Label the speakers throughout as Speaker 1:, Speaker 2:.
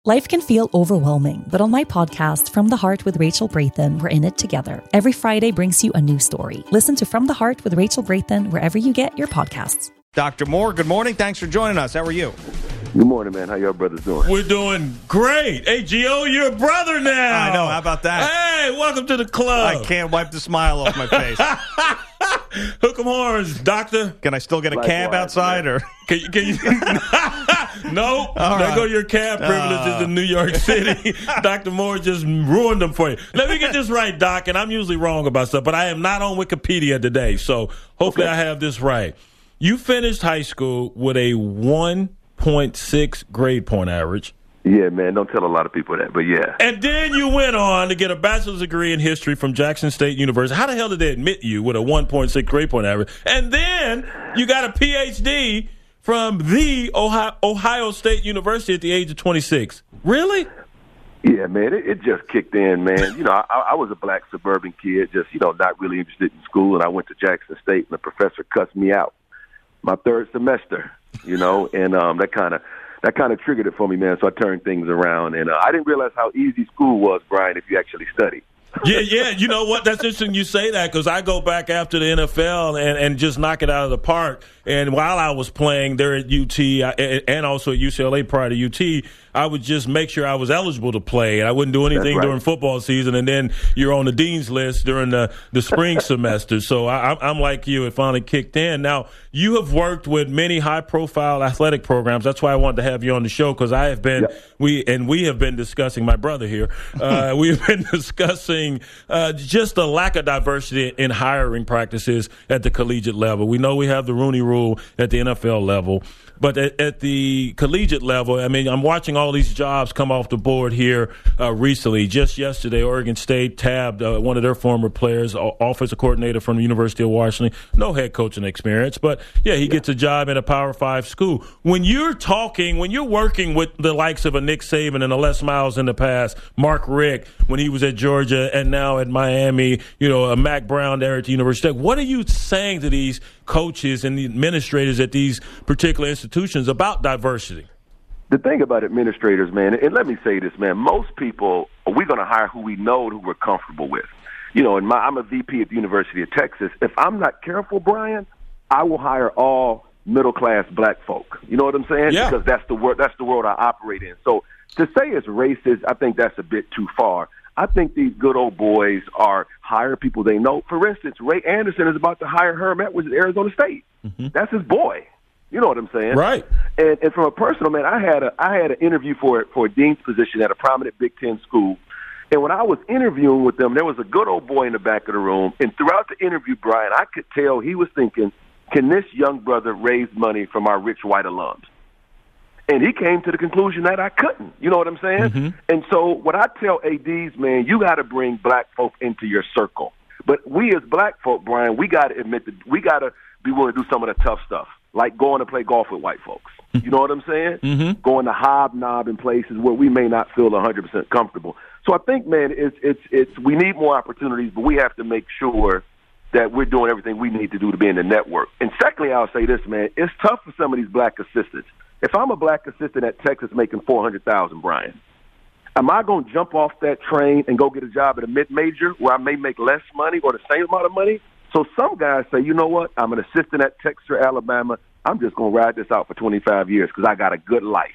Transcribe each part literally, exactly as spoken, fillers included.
Speaker 1: Life can feel overwhelming, but on my podcast, From the Heart with Rachel Brathen, we're in it together. Every Friday brings you a new story. Listen to From the Heart with Rachel Brathen wherever you get your podcasts.
Speaker 2: Doctor Moore, good morning. Thanks for joining us. How are you?
Speaker 3: Good morning, man. How y'all brothers doing?
Speaker 4: We're doing great. Hey, Gio, you're a brother now.
Speaker 2: I know. How about that?
Speaker 4: Hey, welcome to the club.
Speaker 2: I can't wipe the smile off my face.
Speaker 4: Hook 'em horns, doctor.
Speaker 2: Can I still get a
Speaker 3: Likewise,
Speaker 2: cab outside?
Speaker 3: man.
Speaker 2: or
Speaker 4: Can you? Can you? No.
Speaker 2: All
Speaker 4: There
Speaker 2: right.
Speaker 4: go your cab privileges
Speaker 2: Uh.
Speaker 4: in New York City. Doctor Moore just ruined them for you. Let me get this right, Doc, and I'm usually wrong about stuff, but I am not on Wikipedia today, so hopefully
Speaker 3: Okay.
Speaker 4: I have this right. You finished high school with a one point six grade point average.
Speaker 3: Yeah, man. Don't tell a lot of people that, but yeah.
Speaker 4: And then you went on to get a bachelor's degree in history from Jackson State University. How the hell did they admit you with a one point six grade point average? And then you got a P H D from the Ohio, Ohio State University at the age of twenty-six. Really?
Speaker 3: Yeah, man. It, it just kicked in, man. You know, I, I was a black suburban kid, just, you know, not really interested in school, and I went to Jackson State, and the professor cussed me out my third semester, you know, and um, that kind of that kind of triggered it for me, man. So I turned things around, and uh, I didn't realize how easy school was, Brian, if you actually studied.
Speaker 4: Yeah, yeah. You know what? That's interesting you say that because I go back after the N F L and, and just knock it out of the park. And while I was playing there at U T I, and also at U C L A prior to U T, I would just make sure I was eligible to play. And I wouldn't do anything
Speaker 3: right.
Speaker 4: during football season. And then you're on the dean's list during the, the spring semester. So I, I'm like you. It finally kicked in. Now, you have worked with many high-profile athletic programs. That's why I wanted to have you on the show because I have been
Speaker 3: Yep.
Speaker 4: we and we have been discussing, my brother here, uh, we have been discussing uh, just the lack of diversity in hiring practices at the collegiate level. We know we have the Rooney Rule at the N F L level, but at, at the collegiate level, I mean, I'm watching all these jobs come off the board here uh, recently. Just yesterday, Oregon State tabbed uh, one of their former players, o- offensive coordinator from the University of Washington, no head coaching experience, but yeah, he gets a job in a Power Five school. When you're talking, when you're working with the likes of a Nick Saban and a Les Miles in the past, Mark Richt when he was at Georgia and now at Miami, you know, a Mac Brown there at the University of Tech, what are you saying to these coaches and the administrators at these particular institutions about diversity?
Speaker 3: The thing about administrators, man, and let me say this, man, most people, we're going to hire who we know and who we're comfortable with. You know, and my, I'm a V P at the University of Texas. If I'm not careful, Brian, I will hire all middle-class black folk. You know what I'm saying?
Speaker 4: Yeah.
Speaker 3: Because that's the world, that's the world I operate in. So to say it's racist, I think that's a bit too far. I think these good old boys are hire people they know. For instance, Ray Anderson is about to hire Herm Edwards at Arizona State. Mm-hmm. That's his boy. You know what I'm saying?
Speaker 4: Right.
Speaker 3: And, and from a personal, man, I had a I had an interview for for a dean's position at a prominent Big Ten school. And when I was interviewing with them, there was a good old boy in the back of the room. And throughout the interview, Brian, I could tell he was thinking, can this young brother raise money from our rich white alums? And he came to the conclusion that I couldn't. You know what I'm saying? Mm-hmm. And so what I tell A Ds, man, you got to bring black folk into your circle. But we as black folk, Brian, we got to admit that we got to be willing to do some of the tough stuff, like going to play golf with white folks. You know what I'm saying? Mm-hmm. Going to hobnob in places where we may not feel one hundred percent comfortable. So I think, man, it's it's it's we need more opportunities, but we have to make sure that we're doing everything we need to do to be in the network. And secondly, I'll say this, man, it's tough for some of these black assistants. If I'm a black assistant at Texas making four hundred thousand dollars, Brian, am I going to jump off that train and go get a job at a mid-major where I may make less money or the same amount of money? So some guys say, you know what, I'm an assistant at Texas or Alabama. I'm just going to ride this out for twenty-five years because I got a good life.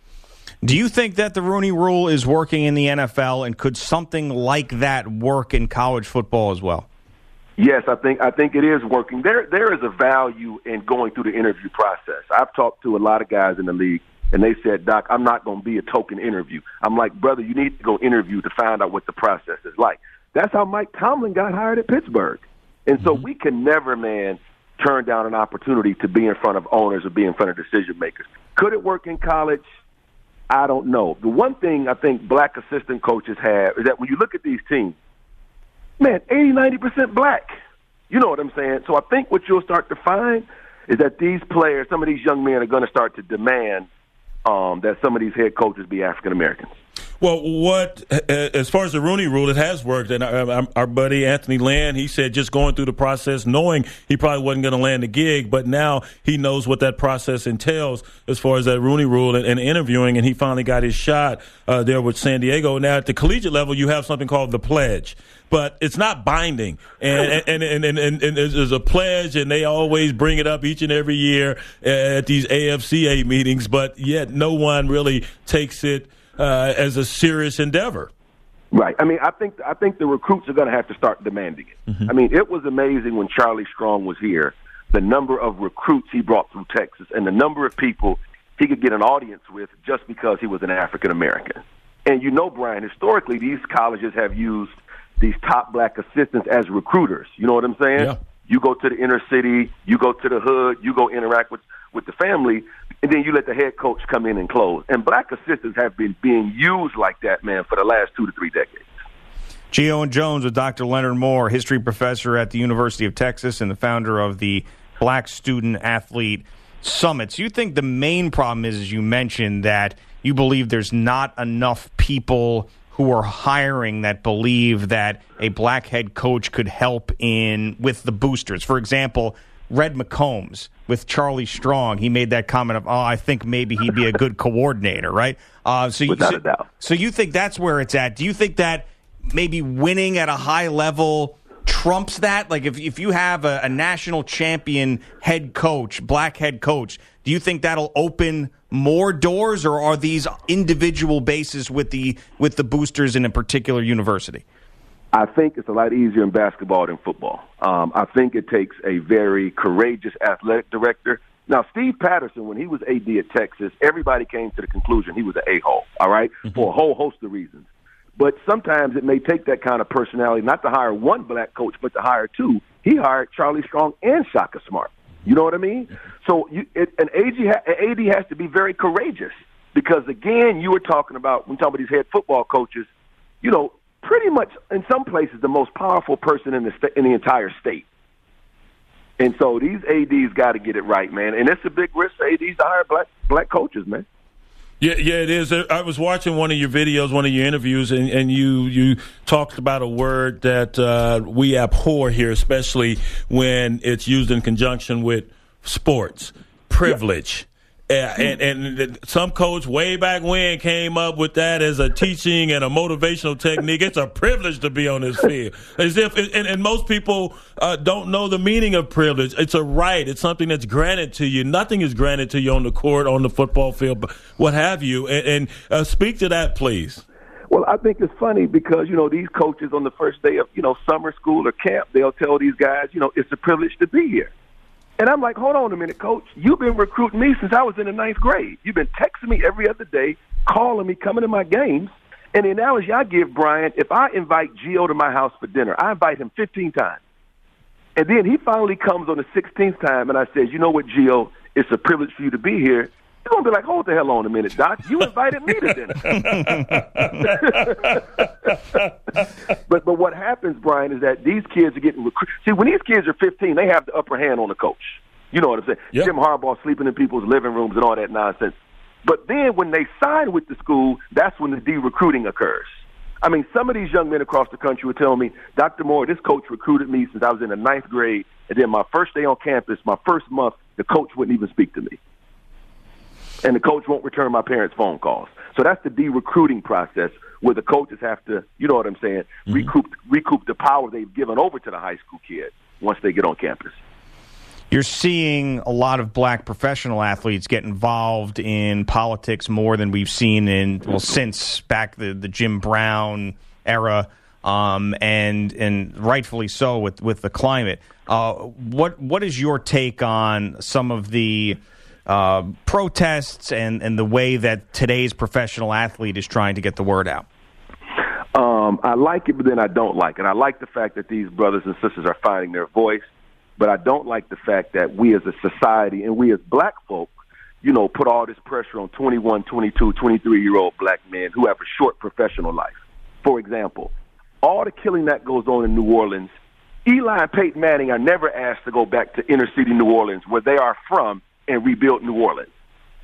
Speaker 2: Do you think that the Rooney Rule is working in the N F L, and could something like that work in college football as well?
Speaker 3: Yes, I think I think it is working. There there is a value in going through the interview process. I've talked to a lot of guys in the league, and they said, Doc, I'm not going to be a token interview. I'm like, brother, you need to go interview to find out what the process is like. That's how Mike Tomlin got hired at Pittsburgh. And so mm-hmm. we can never, man, turn down an opportunity to be in front of owners or be in front of decision makers. Could it work in college? I don't know. The one thing I think black assistant coaches have is that when you look at these teams, man, eighty, ninety percent black. You know what I'm saying? So I think what you'll start to find is that these players, some of these young men are going to start to demand um, that some of these head coaches be African Americans.
Speaker 4: Well, what as far as the Rooney Rule, it has worked. And our, our buddy Anthony Land, he said just going through the process, knowing he probably wasn't going to land a gig, but now he knows what that process entails as far as that Rooney Rule and, and interviewing, and he finally got his shot uh, there with San Diego. Now, at the collegiate level, you have something called the pledge. But it's not binding, and and, and, and, and and there's a pledge, and they always bring it up each and every year at these A F C A meetings, but yet no one really takes it uh, as a serious endeavor.
Speaker 3: Right. I mean, I think I think the recruits are going to have to start demanding it. Mm-hmm. I mean, it was amazing when Charlie Strong was here, the number of recruits he brought through Texas and the number of people he could get an audience with just because he was an African American. And you know, Brian, historically, these colleges have used these top black assistants as recruiters. You know what I'm saying?
Speaker 4: Yeah.
Speaker 3: You go to the inner city, you go to the hood, you go interact with, with the family, and then you let the head coach come in and close. And black assistants have been being used like that, man, for the last two to three decades.
Speaker 2: Gio and Jones with Doctor Leonard Moore, history professor at the University of Texas and the founder of the Black Student Athlete Summits. You think the main problem is, as you mentioned, that you believe there's not enough people who are hiring that believe that a black head coach could help in with the boosters. For example, Red McCombs with Charlie Strong, he made that comment of, oh, I think maybe he'd be a good coordinator, right? Uh, so,
Speaker 3: Without
Speaker 2: you,
Speaker 3: a doubt.
Speaker 2: So you think that's where it's at. Do you think that maybe winning at a high level trumps that? Like if, if you have a, a national champion head coach, black head coach, do you think that'll open more doors, or are these individual bases with the with the boosters in a particular university?
Speaker 3: I think it's a lot easier in basketball than football. Um, I think it takes a very courageous athletic director. Now, Steve Patterson, when he was A D at Texas, everybody came to the conclusion he was an a-hole, all right, mm-hmm. for a whole host of reasons. But sometimes it may take that kind of personality not to hire one black coach, but to hire two. He hired Charlie Strong and Shaka Smart. You know what I mean? So you, it, an A D, ha, an A D has to be very courageous because, again, you were talking about, when talking about these head football coaches, you know, pretty much in some places the most powerful person in the sta- in the entire state. And so these A Ds got to get it right, man. And it's a big risk for A Ds to hire black black coaches, man.
Speaker 4: Yeah, yeah, it is. I was watching one of your videos, one of your interviews, and, and you you talked about a word that uh, we abhor here, especially when it's used in conjunction with sports, privilege. Yeah. And, and, and some coach way back when came up with that as a teaching and a motivational technique. It's a privilege to be on this field. As if, and, and most people uh, don't know the meaning of privilege. It's a right. It's something that's granted to you. Nothing is granted to you on the court, on the football field, what have you. And, and uh, speak to that, please.
Speaker 3: Well, I think it's funny because, you know, these coaches on the first day of, you know, summer school or camp, they'll tell these guys, you know, it's a privilege to be here. And I'm like, hold on a minute, Coach. You've been recruiting me since I was in the ninth grade. You've been texting me every other day, calling me, coming to my games. And the analogy I give, Brian, if I invite Gio to my house for dinner, I invite him fifteen times. And then he finally comes on the sixteenth time, and I says, you know what, Gio, it's a privilege for you to be here. You're going to be like, hold the hell on a minute, Doc. You invited me to dinner. but but what happens, Brian, is that these kids are getting recruited. See, when these kids are fifteen, they have the upper hand on the coach. You know what I'm saying? Yep. Jim Harbaugh sleeping in people's living rooms and all that nonsense. But then when they sign with the school, that's when the de-recruiting occurs. I mean, some of these young men across the country would tell me, Doctor Moore, this coach recruited me since I was in the ninth grade, and then my first day on campus, my first month, the coach wouldn't even speak to me. And the coach won't return my parents' phone calls. So that's the de-recruiting process where the coaches have to, you know what I'm saying, mm-hmm. recoup recoup the power they've given over to the high school kid once they get on campus.
Speaker 2: You're seeing a lot of black professional athletes get involved in politics more than we've seen in, well, since back the, the Jim Brown era, um, and and rightfully so with, with the climate. Uh, what what is your take on some of the Uh, protests and, and the way that today's professional athlete is trying to get the word out?
Speaker 3: Um, I like it, but then I don't like it. I like the fact that these brothers and sisters are finding their voice, but I don't like the fact that we as a society and we as black folk, you know, put all this pressure on twenty-one, twenty-two, twenty-three-year-old black men who have a short professional life. For example, all the killing that goes on in New Orleans, Eli and Peyton Manning are never asked to go back to inner city New Orleans, where they are from, and rebuild New Orleans.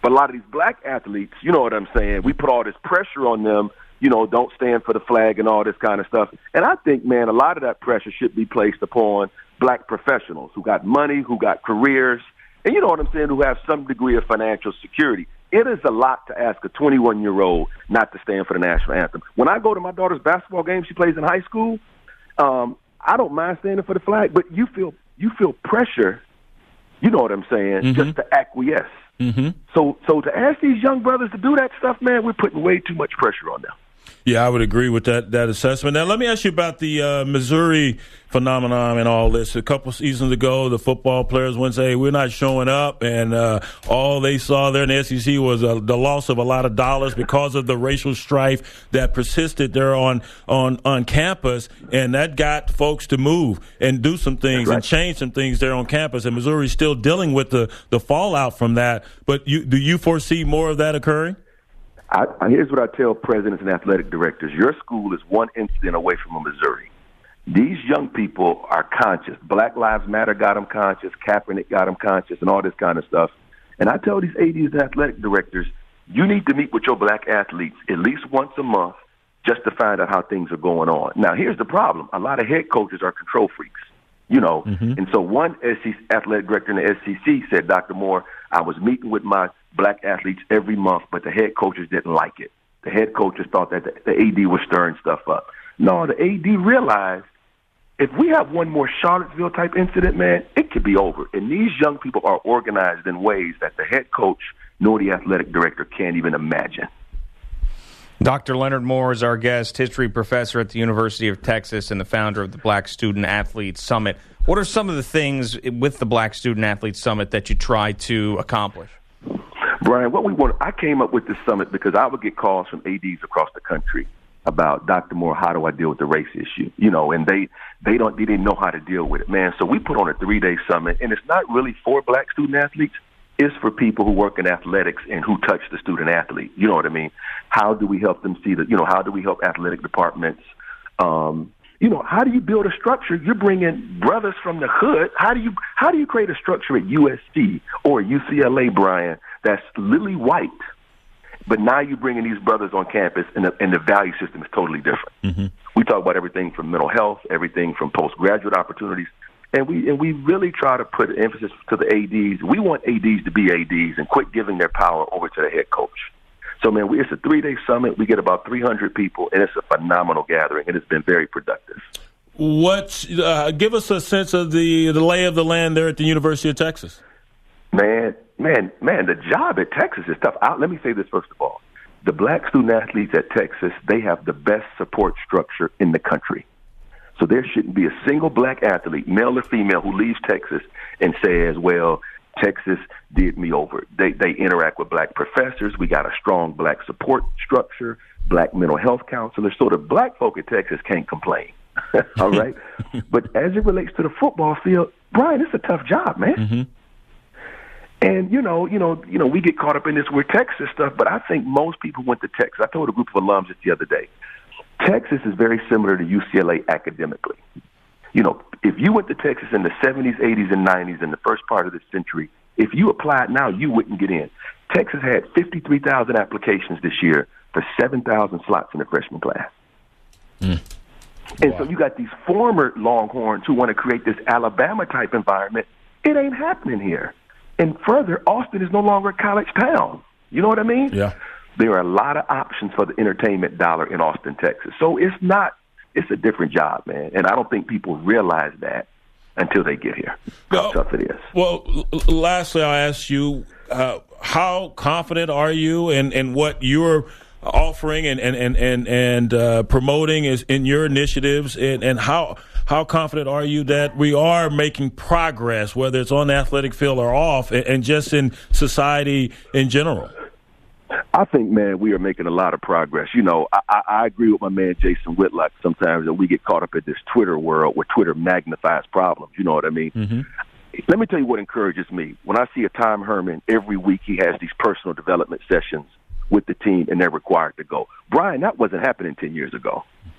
Speaker 3: But a lot of these black athletes, you know what I'm saying, we put all this pressure on them, you know, don't stand for the flag and all this kind of stuff. And I think, man, a lot of that pressure should be placed upon black professionals who got money, who got careers, and you know what I'm saying, who have some degree of financial security. It is a lot to ask a twenty-one-year-old not to stand for the national anthem. When I go to my daughter's basketball game, she plays in high school, um, I don't mind standing for the flag, but you feel you feel pressure, you know what I'm saying, mm-hmm. just to acquiesce. Mm-hmm. So so to ask these young brothers to do that stuff, man, we're putting way too much pressure on them.
Speaker 4: Yeah, I would agree with that that assessment. Now, let me ask you about the uh, Missouri phenomenon and all this. A couple seasons ago, the football players went and say, we're not showing up, and uh, all they saw there in the S E C was uh, the loss of a lot of dollars because of the racial strife that persisted there on, on, on campus, and that got folks to move and do some things right. and change some things there on campus, and Missouri's still dealing with the, the fallout from that. But you, do you foresee more of that occurring?
Speaker 3: I, here's what I tell presidents and athletic directors. Your school is one incident away from a Missouri. These young people are conscious. Black Lives Matter got them conscious. Kaepernick got them conscious and all this kind of stuff. And I tell these A Ds and athletic directors, you need to meet with your black athletes at least once a month just to find out how things are going on. Now, here's the problem. A lot of head coaches are control freaks, you know. Mm-hmm. And so one S E C athletic director in the S E C said, Doctor Moore, I was meeting with my black athletes every month, but the head coaches didn't like it. The head coaches thought that the, the A D was stirring stuff up. No, the A D realized if we have one more Charlottesville-type incident, man, it could be over. And these young people are organized in ways that the head coach nor the athletic director can't even imagine.
Speaker 2: Doctor Leonard Moore is our guest, history professor at the University of Texas and the founder of the Black Student Athlete Summit. What are some of the things with the Black Student Athlete Summit that you try to accomplish?
Speaker 3: Brian, what we want, I came up with this summit because I would get calls from A Ds across the country about, Doctor Moore, how do I deal with the race issue? You know, and they, they don't, they didn't know how to deal with it, man. So we put on a three-day summit, and it's not really for black student athletes. It's for people who work in athletics and who touch the student athlete. You know what I mean? How do we help them see the, you know, how do we help athletic departments? Um, you know, how do you build a structure? You're bringing brothers from the hood. How do you, how do you create a structure at U S C or U C L A, Brian, that's lily white, but now you're bringing these brothers on campus, and the, and the value system is totally different. Mm-hmm. We talk about everything from mental health, everything from postgraduate opportunities, and we and we really try to put emphasis to the A Ds. We want A Ds to be A Ds and quit giving their power over to the head coach. So, man, we, it's a three-day summit. We get about three hundred people, and it's a phenomenal gathering, and it's been very productive.
Speaker 4: What? Uh, give us a sense of the, the lay of the land there at the University of Texas.
Speaker 3: Man, man, man, the job at Texas is tough. I, let me say this first of all. The black student athletes at Texas, they have the best support structure in the country. So there shouldn't be a single black athlete, male or female, who leaves Texas and says, well, Texas did me over. They they interact with black professors. We got a strong black support structure, black mental health counselors. So the black folk at Texas can't complain. All right? But as it relates to the football field, Brian, it's a tough job, man. Mm-hmm. And, you know, you know, you know, we get caught up in this we're Texas stuff, but I think most people went to Texas. I told a group of alums just the other day, Texas is very similar to U C L A academically. You know, if you went to Texas in the seventies, eighties, and nineties in the first part of this century, if you applied now, you wouldn't get in. Texas had fifty-three thousand applications this year for seven thousand slots in the freshman class. Mm. And wow. So you got these former Longhorns who want to create this Alabama-type environment. It ain't happening here. And further, Austin is no longer a college town. You know what I mean?
Speaker 4: Yeah.
Speaker 3: There are a lot of options for the entertainment dollar in Austin, Texas. So it's not, it's a different job, man. And I don't think people realize that until they get here, how well, tough it is.
Speaker 4: Well, lastly, I'll ask you, uh, how confident are you in, in what you're offering and, and, and, and, and uh, promoting is in your initiatives, and, and how how confident are you that we are making progress, whether it's on the athletic field or off, and, and just in society in general?
Speaker 3: I think, man, we are making a lot of progress. You know, I, I agree with my man Jason Whitlock sometimes that we get caught up in this Twitter world where Twitter magnifies problems. You know what I mean? Mm-hmm. Let me tell you what encourages me. When I see a Tom Herman, every week he has these personal development sessions with the team, and they're required to go. Brian, that wasn't happening ten years ago. Mm-hmm.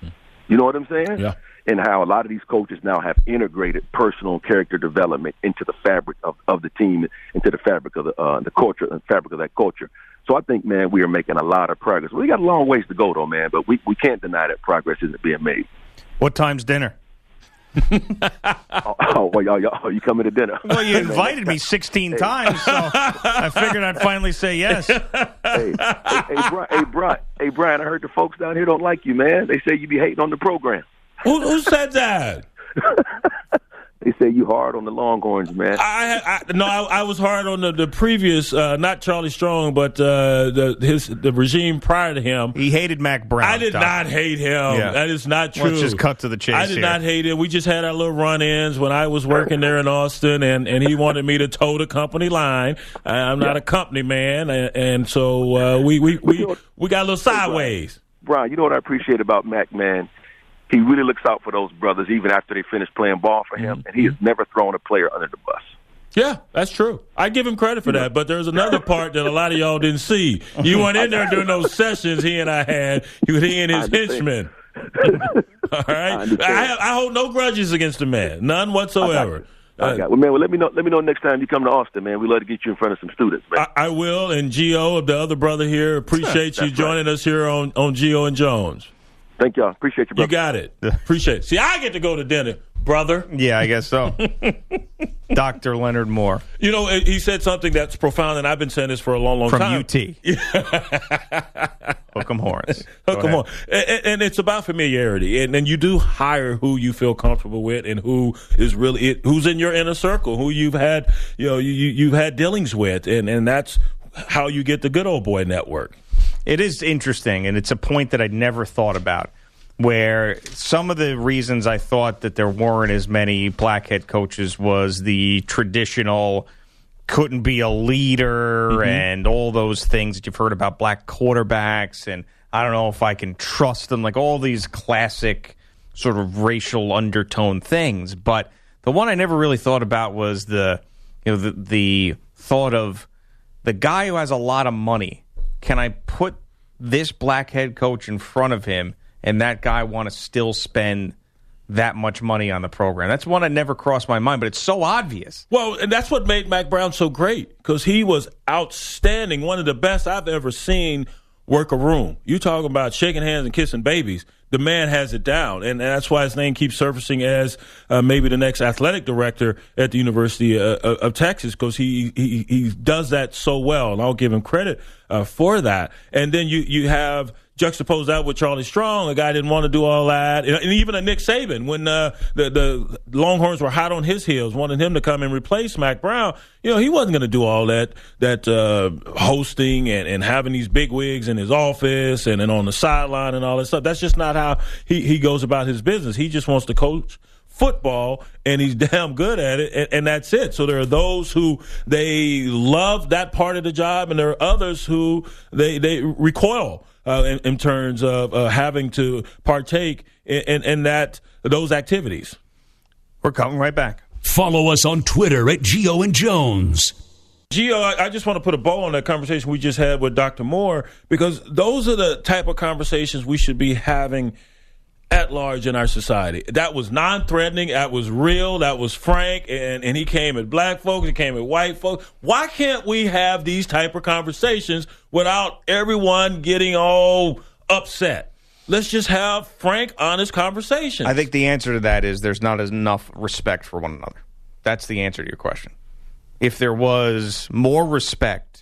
Speaker 3: You know what I'm saying?
Speaker 4: Yeah.
Speaker 3: And how a lot of these coaches now have integrated personal and character development into the fabric of, of the team, into the fabric of the uh, the culture, and fabric of that culture. So I think, man, we are making a lot of progress. We got a long ways to go, though, man, but we, we can't deny that progress isn't being made.
Speaker 2: What time's dinner?
Speaker 3: oh, oh, well, y'all, y'all, you coming to dinner?
Speaker 2: Well, you invited me sixteen hey. times, so I figured I'd finally say yes.
Speaker 3: Hey, hey, hey, Brian, hey, Brian, hey, Brian, I heard the folks down here don't like you, man. They say you be hating on the program.
Speaker 4: Who, who said that?
Speaker 3: They say you hard on the Longhorns, man.
Speaker 4: I, I no, I, I was hard on the, the previous, uh, not Charlie Strong, but uh, the his the regime prior to him.
Speaker 2: He hated Mac Brown.
Speaker 4: I did
Speaker 2: Tom.
Speaker 4: not hate him.
Speaker 2: Yeah.
Speaker 4: That is not true.
Speaker 2: Let's just cut to the chase.
Speaker 4: I did
Speaker 2: here.
Speaker 4: not hate him. We just had our little run-ins when I was working there in Austin, and, and he wanted me to toe the company line. I'm not yeah. a company man, and, and so uh, we we we, we got a little sideways.
Speaker 3: Hey, Brian, Brian, you know what I appreciate about Mac, man? He really looks out for those brothers even after they finish playing ball for him,
Speaker 4: mm-hmm.
Speaker 3: and he has never thrown a player under the bus.
Speaker 4: Yeah, that's true. I give him credit for that, but there's another part that a lot of y'all didn't see. You weren't in there during those sessions he and I had. He and his henchmen. All right? I, I, I hold no grudges against the man, none whatsoever.
Speaker 3: I got, well, man. Well, let me know. Let me know next time you come to Austin, man. We love to get you in front of some students, man.
Speaker 4: I, I will. And Gio, the other brother here, appreciate you joining right. us here on on Gio and Jones.
Speaker 3: Thank y'all. Appreciate you, brother.
Speaker 4: You got it. Appreciate it. See, I get to go to dinner, brother.
Speaker 2: Yeah, I guess so. Doctor Leonard Moore.
Speaker 4: You know, he said something that's profound, and I've been saying this for a long, long
Speaker 2: From
Speaker 4: time.
Speaker 2: From U T. Hook 'em horns.
Speaker 4: Hook 'em horns. And, and it's about familiarity. And, and you do hire who you feel comfortable with and who is really, who's in your inner circle, who you've had, you know, you, you've had dealings with. And, and that's how you get the good old boy network.
Speaker 2: It is interesting, and it's a point that I'd never thought about, where some of the reasons I thought that there weren't as many black head coaches was the traditional couldn't be a leader mm-hmm. and all those things that you've heard about black quarterbacks, and I don't know if I can trust them, like all these classic sort of racial undertone things. But the one I never really thought about was the, you know, the, the thought of the guy who has a lot of money. Can I put this black head coach in front of him and that guy want to still spend that much money on the program? That's one that never crossed my mind, but it's so obvious.
Speaker 4: Well, and that's what made Mac Brown so great, because he was outstanding, one of the best I've ever seen work a room. You talking about shaking hands and kissing babies. The man has it down, and that's why his name keeps surfacing as uh, maybe the next athletic director at the University uh, of Texas, because he, he he does that so well, and I'll give him credit uh, for that. And then you, you have juxtapose that with Charlie Strong, a guy didn't want to do all that, and, and even a Nick Saban, when uh, the, the Longhorns were hot on his heels, wanted him to come and replace Mac Brown. You know, he wasn't going to do all that that uh, hosting and, and having these big wigs in his office and, and on the sideline and all that stuff. That's just not how he, he goes about his business. He just wants to coach football, and he's damn good at it, and, and that's it. So there are those who they love that part of the job, and there are others who they, they recoil uh, in, in terms of uh, having to partake in, in, in that those activities.
Speaker 2: We're coming right back.
Speaker 5: Follow us on Twitter at Gio and Jones.
Speaker 4: Gio, I just want to put a bow on that conversation we just had with Doctor Moore, because those are the type of conversations we should be having at large in our society. That was non-threatening, that was real, that was frank, and, and he came at black folks, he came at white folks. Why can't we have these type of conversations without everyone getting all upset? Let's just have frank, honest conversations.
Speaker 2: I think the answer to that is there's not enough respect for one another. That's the answer to your question. If there was more respect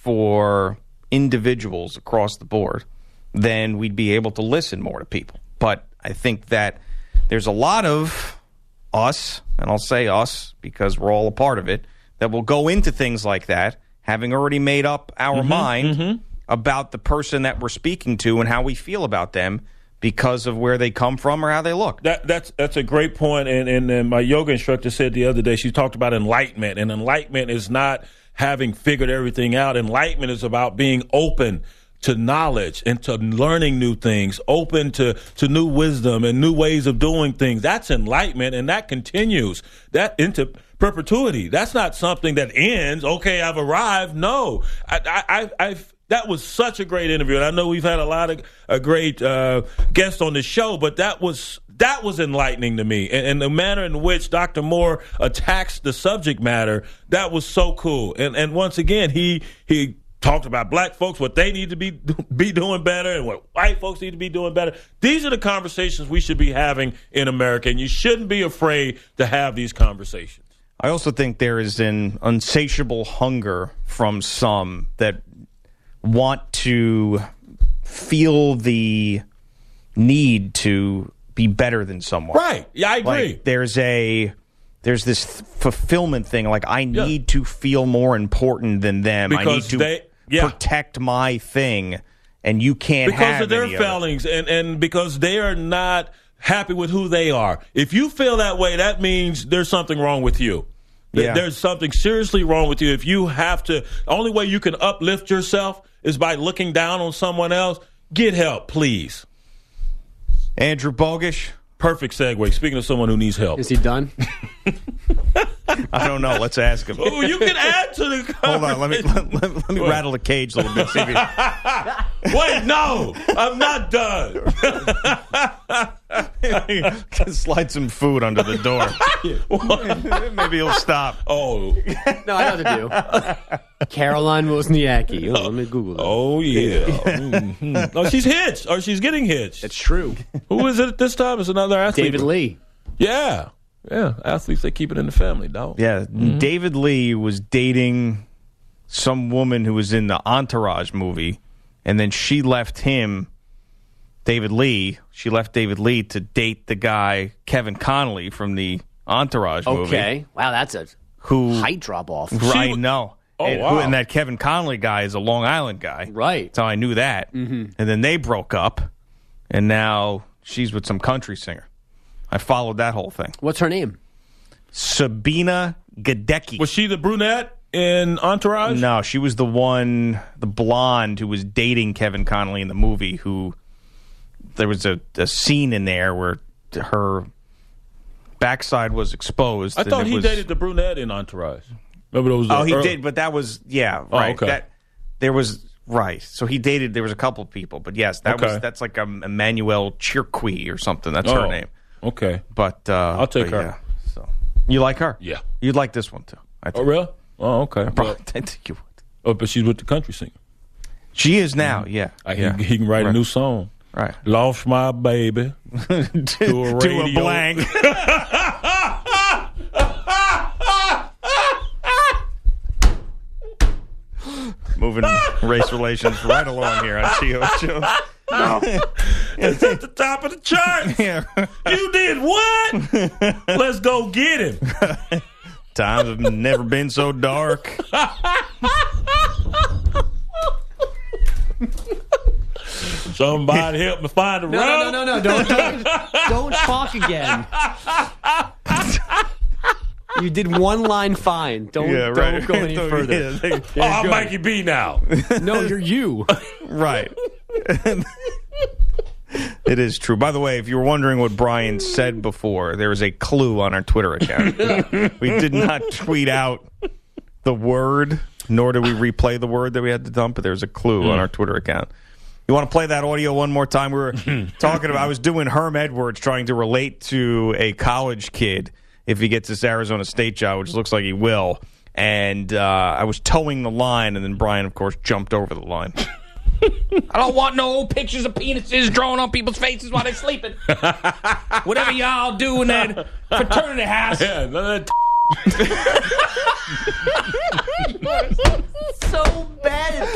Speaker 2: for individuals across the board, then we'd be able to listen more to people. But I think that there's a lot of us, and I'll say us because we're all a part of it, that will go into things like that, having already made up our mm-hmm, mind mm-hmm. about the person that we're speaking to and how we feel about them because of where they come from or how they look.
Speaker 4: That, that's that's a great point. And, and, and my yoga instructor said the other day, she talked about enlightenment. And enlightenment is not having figured everything out. Enlightenment is about being open to knowledge and to learning new things, open to, to new wisdom and new ways of doing things. That's enlightenment, and that continues that into perpetuity. That's not something that ends. Okay, I've arrived. No, I, I, I've That was such a great interview, and I know we've had a lot of a great uh, guests on the show, but that was that was enlightening to me, and, and the manner in which Doctor Moore attacks the subject matter, that was so cool. And and once again, he he talked about black folks, what they need to be be doing better, and what white folks need to be doing better. These are the conversations we should be having in America, and you shouldn't be afraid to have these conversations.
Speaker 2: I also think there is an insatiable hunger from some that want to feel the need to be better than someone.
Speaker 4: Right. Yeah, I agree.
Speaker 2: Like, there's a there's this fulfillment thing. Like, I need yeah. to feel more important than them.
Speaker 4: Because
Speaker 2: I need to
Speaker 4: they, yeah.
Speaker 2: protect my thing, and you can't
Speaker 4: because
Speaker 2: have
Speaker 4: of their
Speaker 2: any
Speaker 4: failings,
Speaker 2: of
Speaker 4: and and because they are not happy with who they are. If you feel that way, that means there's something wrong with you.
Speaker 2: Yeah.
Speaker 4: There's something seriously wrong with you. If you have to, the only way you can uplift yourself is by looking down on someone else. Get help, please.
Speaker 2: Andrew Bogish.
Speaker 4: Perfect segue. Speaking of someone who needs help.
Speaker 6: Is he done?
Speaker 2: I don't know. Let's ask him.
Speaker 4: Oh, you can add to the
Speaker 2: Hold on. Let me let, let, let me rattle the cage a little bit. See if he...
Speaker 4: Wait, no. I'm not done.
Speaker 2: Slide some food under the door. Maybe he'll stop.
Speaker 4: Oh.
Speaker 6: No, I know what to do. Caroline Wozniacki. Oh, let me Google that.
Speaker 4: Oh, yeah. mm-hmm. Oh, she's hitched. Or she's getting hitched.
Speaker 6: It's true.
Speaker 4: Who is it this time? It's another athlete.
Speaker 6: David Lee.
Speaker 4: Yeah. Yeah. Athletes, they keep it in the family, dog.
Speaker 2: Yeah. Mm-hmm. David Lee was dating some woman who was in the Entourage movie, and then she left him, David Lee, she left David Lee to date the guy, Kevin Connolly, from the Entourage movie.
Speaker 6: Okay. Wow, that's a
Speaker 2: who,
Speaker 6: height drop-off.
Speaker 2: Right, no.
Speaker 4: Oh,
Speaker 2: and,
Speaker 4: wow.
Speaker 2: who, and that Kevin Connolly guy is a Long Island guy.
Speaker 6: Right.
Speaker 2: That's how I knew that. Mm-hmm. And then they broke up, and now she's with some country singer. I followed that whole thing.
Speaker 6: What's her name?
Speaker 2: Sabina Gadecki.
Speaker 4: Was she the brunette in Entourage?
Speaker 2: No, she was the one, the blonde who was dating Kevin Connolly in the movie, who there was a, a scene in there where her backside was exposed.
Speaker 4: I thought he
Speaker 2: was,
Speaker 4: dated the brunette in Entourage. Remember those?
Speaker 2: Oh, he
Speaker 4: early?
Speaker 2: did, but that was, yeah, right.
Speaker 4: Oh, okay.
Speaker 2: That, there was, right. So he dated, there was a couple people, but yes, that
Speaker 4: okay.
Speaker 2: was, that's like um, Emmanuel Chirqui or something. That's
Speaker 4: oh,
Speaker 2: her name.
Speaker 4: Okay.
Speaker 2: But, uh,
Speaker 4: I'll take
Speaker 2: but,
Speaker 4: her.
Speaker 2: Yeah, so. You like her?
Speaker 4: Yeah.
Speaker 2: You'd like this one, too. I think.
Speaker 4: Oh, really? Oh, okay.
Speaker 2: I, probably,
Speaker 4: Well,
Speaker 2: I think you would.
Speaker 4: oh, but she's with the country singer.
Speaker 2: She is now, yeah.
Speaker 4: I,
Speaker 2: yeah.
Speaker 4: he, he can write
Speaker 2: right.
Speaker 4: a new song.
Speaker 2: Right.
Speaker 4: Lost my baby
Speaker 2: to,
Speaker 4: to a radio.
Speaker 2: to a blank. Moving race relations right along here on Geo Show.
Speaker 3: No.
Speaker 4: It's at the top of the chart.
Speaker 2: Yeah.
Speaker 4: You did what? Let's go get him.
Speaker 2: Times have never been so dark.
Speaker 4: Somebody help me find a
Speaker 6: No,
Speaker 4: road.
Speaker 6: no, no, no, don't, don't, don't talk again. You did one line fine. Don't,
Speaker 2: Yeah, right.
Speaker 6: don't go any further.
Speaker 2: Yeah, they-
Speaker 4: Oh, I'm Mikey B now.
Speaker 6: No, you're you.
Speaker 2: right. It is true. By the way, if you were wondering what Brian said before, there is a clue on our Twitter account. We did not tweet out the word, nor did we replay the word that we had to dump, but there's a clue mm. on our Twitter account. You want to play that audio one more time? We were talking about, I was doing Herm Edwards trying to relate to a college kid if he gets this Arizona State job, which looks like he will. And uh, I was towing the line, and then Brian, of course, jumped over the line.
Speaker 7: I don't want no old pictures of penises drawn on people's faces while they're sleeping. Whatever y'all do in that fraternity house.
Speaker 4: Yeah, none of that
Speaker 6: So bad at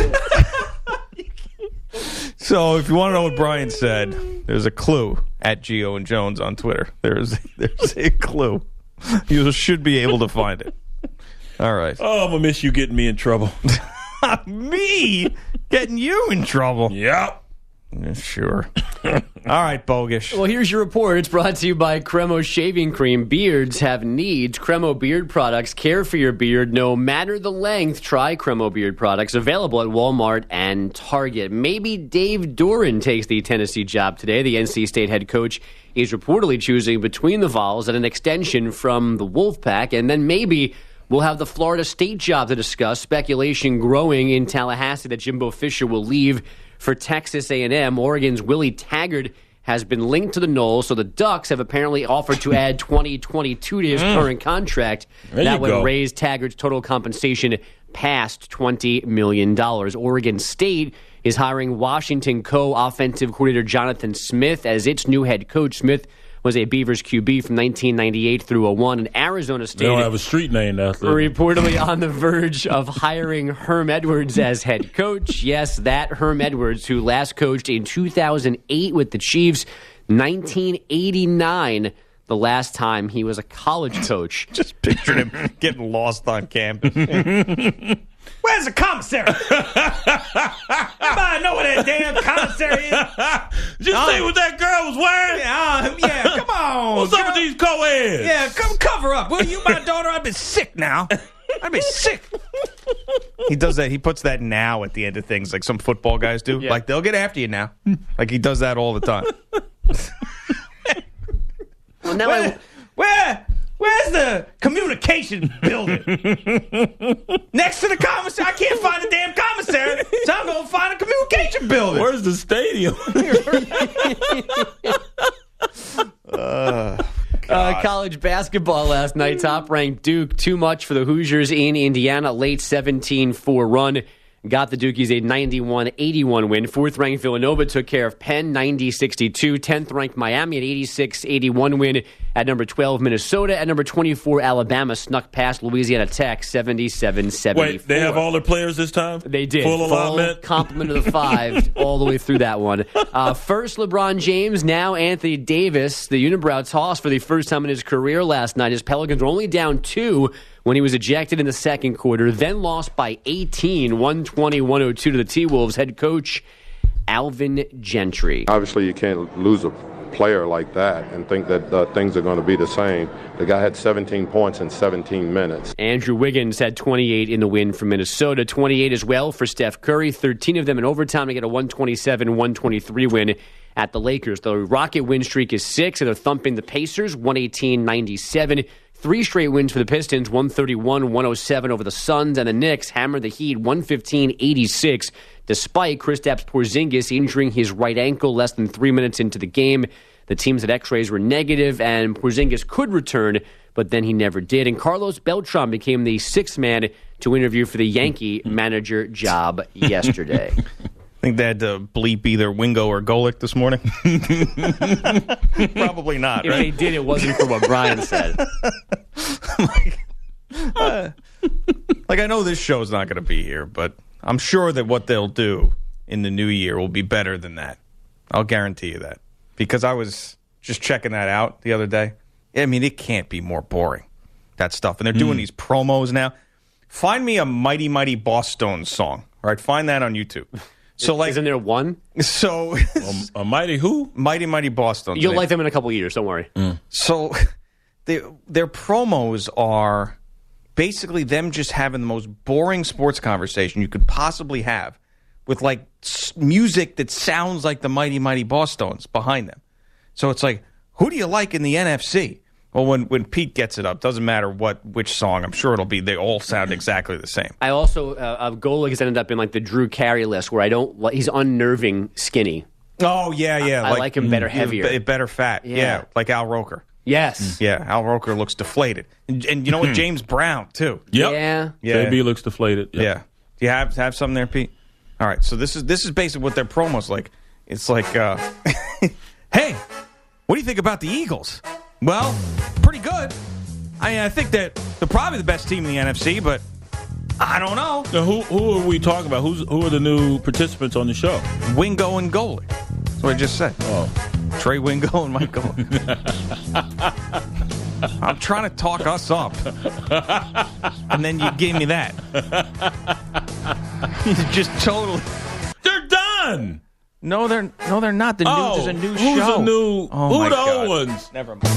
Speaker 6: this.
Speaker 2: So if you want to know what Brian said, there's a clue at Geo and Jones on Twitter. There's there's a clue. You should be able to find it. All right.
Speaker 4: Oh, I'm going to miss you getting me in trouble.
Speaker 2: Me getting you in trouble.
Speaker 4: Yep.
Speaker 2: Yeah, sure. All right, Bogish.
Speaker 6: Well, here's your report. It's brought to you by Cremo Shaving Cream. Beards have needs. Cremo Beard products care for your beard no matter the length. Try Cremo Beard products available at Walmart and Target. Maybe Dave Doran takes the Tennessee job today. The N C State head coach is reportedly choosing between the Vols and an extension from the Wolfpack, and then maybe We'll have the Florida State job to discuss. Speculation growing in Tallahassee that Jimbo Fisher will leave for Texas A and M. Oregon's Willie Taggart has been linked to the Noles, so the Ducks have apparently offered to add twenty twenty-two to his mm. current contract.
Speaker 4: There
Speaker 6: that would
Speaker 4: go.
Speaker 6: raise Taggart's total compensation past twenty million dollars. Oregon State is hiring Washington co-offensive coordinator Jonathan Smith as its new head coach. Smith was a Beavers Q B from nineteen ninety-eight through oh one, and Arizona State
Speaker 4: They don't have a street named after them.
Speaker 6: reportedly on the verge of hiring Herm Edwards as head coach. Yes, that Herm Edwards, who last coached in two thousand eight with the Chiefs, nineteen eighty-nine, the last time he was a college coach.
Speaker 2: Just pictured him getting lost on campus. Where's the commissary? Everybody know where that damn commissary is?
Speaker 4: Did you
Speaker 2: Oh.
Speaker 4: see what that girl was wearing?
Speaker 2: Yeah, uh, yeah, come on.
Speaker 4: What's up
Speaker 2: girl.
Speaker 4: with these co-eds?
Speaker 2: Yeah, come cover up. Will you, my daughter? I've been sick now. I've been sick. He does that. He puts that now at the end of things like some football guys do.
Speaker 6: Yeah.
Speaker 2: Like, they'll get after you now. Like, he does that all the time.
Speaker 6: Well, now
Speaker 2: Where,
Speaker 6: I,
Speaker 2: where, where's the communication building? Next to the commissary. I can't find the damn commissary, so I'm going to find a communication building.
Speaker 4: Where's the stadium?
Speaker 6: Uh, college basketball last night. Top-ranked Duke, too much for the Hoosiers in Indiana. Late seventeen four run. Got the Dukies a ninety-one eighty-one win. Fourth-ranked Villanova took care of Penn, ninety sixty-two. Tenth-ranked Miami at eighty-six eighty-one win. At number twelve, Minnesota. At number twenty-four, Alabama snuck past Louisiana Tech, seventy-seven seventy-four.
Speaker 4: Wait, they have all their players this time?
Speaker 6: They did.
Speaker 4: Full allotment?
Speaker 6: Complement of the five all the way through that one. Uh, first, LeBron James, now Anthony Davis. The unibrow toss for the first time in his career last night. His Pelicans were only down two when he was ejected in the second quarter, then lost by eighteen, one twenty, one oh two to the T-Wolves. Head coach Alvin Gentry.
Speaker 8: Obviously, you can't lose a player like that and think that uh, things are going to be the same. The guy had seventeen points in seventeen minutes.
Speaker 6: Andrew Wiggins had twenty-eight in the win for Minnesota, twenty-eight as well for Steph Curry, thirteen of them in overtime to get a one twenty-seven one twenty-three win at the Lakers. The Rocket win streak is six, and they're thumping the Pacers, one eighteen ninety-seven. Three straight wins for the Pistons, one thirty-one one oh seven over the Suns, and the Knicks hammered the Heat, one fifteen eighty-six, despite Kristaps Porzingis injuring his right ankle less than three minutes into the game. The teams at X-rays were negative, and Porzingis could return, but then he never did. And Carlos Beltran became the sixth man to interview for the Yankee manager job yesterday.
Speaker 2: I think they had to bleep either Wingo or Golick this morning. Probably not,
Speaker 6: If
Speaker 2: right?
Speaker 6: they did, it wasn't for what Brian said.
Speaker 2: like, uh, like, I know this show's not going to be here, but I'm sure that what they'll do in the new year will be better than that. I'll guarantee you that. Because I was just checking that out the other day. I mean, it can't be more boring, that stuff. And they're doing mm. these promos now. Find me a Mighty Mighty Boss Stones song. All right, find that on YouTube. So, like,
Speaker 6: isn't there one?
Speaker 2: So,
Speaker 4: um, a mighty who?
Speaker 2: Mighty Mighty Boss Stones.
Speaker 6: You'll like them in a couple of years. Don't worry.
Speaker 4: Mm.
Speaker 2: So, they, their promos are basically them just having the most boring sports conversation you could possibly have, with like s- music that sounds like the Mighty Mighty Boss Stones behind them. So it's like, who do you like in the N F C? Well, when when Pete gets it up, doesn't matter what which song. I'm sure it'll be. They all sound exactly the same.
Speaker 6: I also uh, uh, Golick has ended up in like the Drew Carey list, where I don't. like He's unnerving, skinny.
Speaker 2: Oh yeah, yeah.
Speaker 6: I, I like him better, heavier,
Speaker 2: b- better fat. Yeah.
Speaker 6: Yeah.
Speaker 2: Like Al Roker.
Speaker 6: Yes.
Speaker 2: Yeah, Al Roker looks deflated, and, and you know what? James Brown too.
Speaker 4: Yep.
Speaker 6: Yeah.
Speaker 2: Yeah.
Speaker 4: J B looks deflated. Yep.
Speaker 2: Yeah. Do you have have something there, Pete? All right. So this is this is basically what their promo's like. It's like, uh, hey, what do you think about the Eagles? Well, pretty good. I mean, I think that they're probably the best team in the N F C, but I don't know.
Speaker 4: Now, who who are we talking about? Who's who are the new participants on the show?
Speaker 2: Wingo and Golick. That's what I just said.
Speaker 4: Oh,
Speaker 2: Trey Wingo and Mike Golick. I'm trying to talk us up, and then you gave me that. You just totally.
Speaker 4: they're done.
Speaker 2: No, they're no, they're not. The new
Speaker 4: Oh,
Speaker 2: there's a new
Speaker 4: who's
Speaker 2: show.
Speaker 4: a new?
Speaker 2: Oh,
Speaker 4: who
Speaker 2: my
Speaker 4: are the
Speaker 2: God.
Speaker 4: old ones?
Speaker 2: Never mind.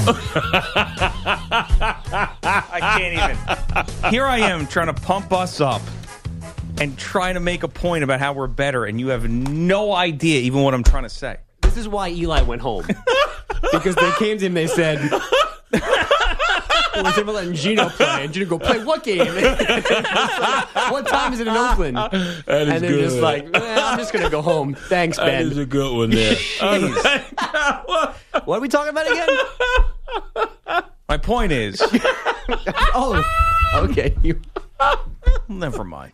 Speaker 2: I can't even. Here I am trying to pump us up and trying to make a point about how we're better, and you have no idea even what I'm trying to say.
Speaker 6: This is why Eli went home. Because they came to him, they said, Was able to let Gino play, and Gino go, play what game? Like, what time is it in Oakland?
Speaker 4: That is
Speaker 6: and they're
Speaker 4: good.
Speaker 6: just like, eh, I'm just going to go home. Thanks,
Speaker 4: That
Speaker 6: Ben.
Speaker 4: is a good one there.
Speaker 6: What are we talking about again?
Speaker 2: My point is,
Speaker 6: Oh, okay. You,
Speaker 2: never mind.